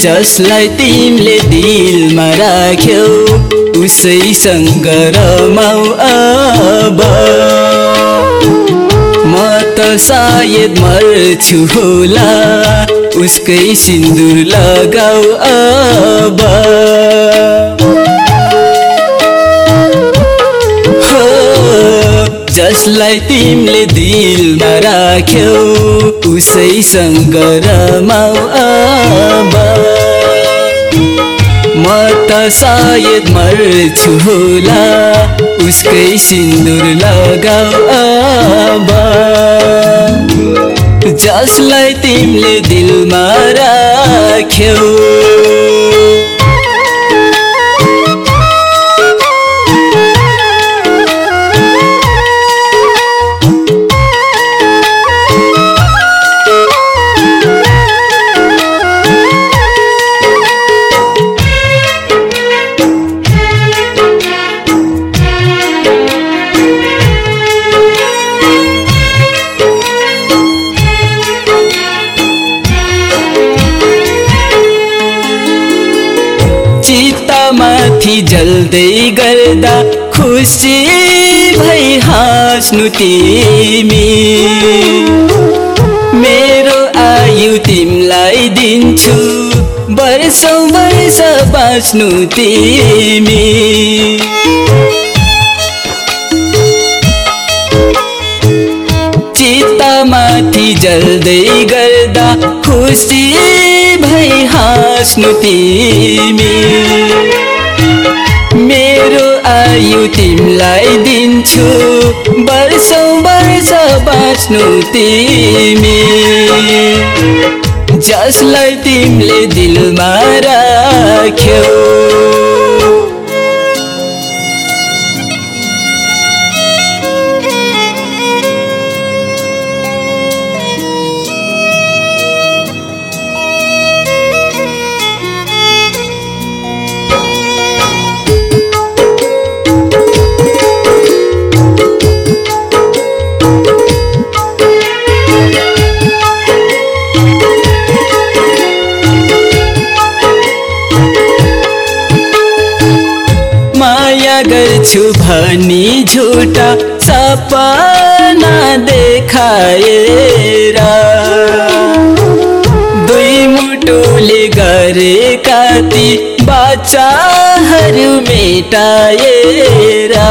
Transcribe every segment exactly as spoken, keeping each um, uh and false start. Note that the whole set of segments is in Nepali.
जसलाई तिमीले दिलमा राख्यौ उसैसँग रमाऊ अब। म त सायद मर्छु होला उसकै सिन्दुर लगाऊ अब। हो जसलाई तिमीले दिलमा राख्यौ उसैसँग रमाऊ अब। म त सायद मर्छु होला उसकै सिन्दुर लगाऊ अब। जसलाई तिमीले दिलमा राख्यौ। चितामाथि जल्दै गर्दा खुसी भई हाँस्नु तिमी। मेरो आयु तिमीलाई दिन्छु वर्षौं वर्ष बाँच्नु तिमी। चितामाथि जल्दै गर्दा खुसी भई हाँस्नु तिमी। मेरो आयु तिमीलाई दिन्छु वर्षौं वर्ष बाँच्नु तिमी। जसलाई तिमीले दिलमा राख्यौ। माया गर्छु भनी झुटा सपना देखाएर। दुई मुटुले गरेका ती बाचाहरू मेटाएर।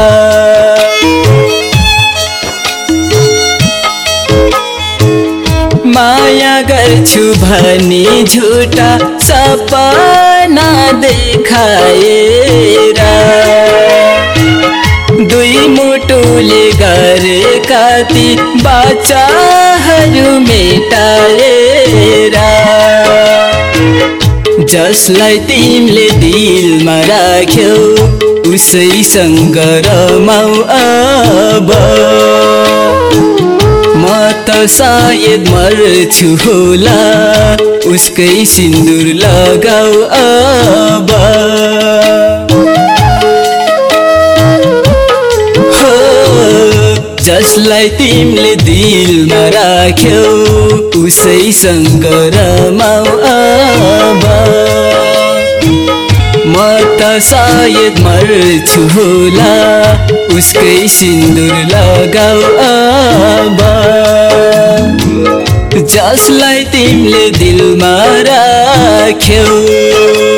माया गर्छु भनी झुटा सपना देखाएर। दुई मुटुले गरेका ती बाचाहरू मेटाएर। जसलाई तिमीले दिलमा राख्यौ उसैसँग रमाऊ अब। म त सायद मर्छु होला उसकै सिन्दुर लगाऊ अब। हो जसलाई तिमीले दिलमा राख्यौ उसैसँग रमाऊ अब। म त सायद मर्छु होला उसकै सिन्दुर लगाऊ अब। जसलाई तिमीले दिलमा राख्यौ।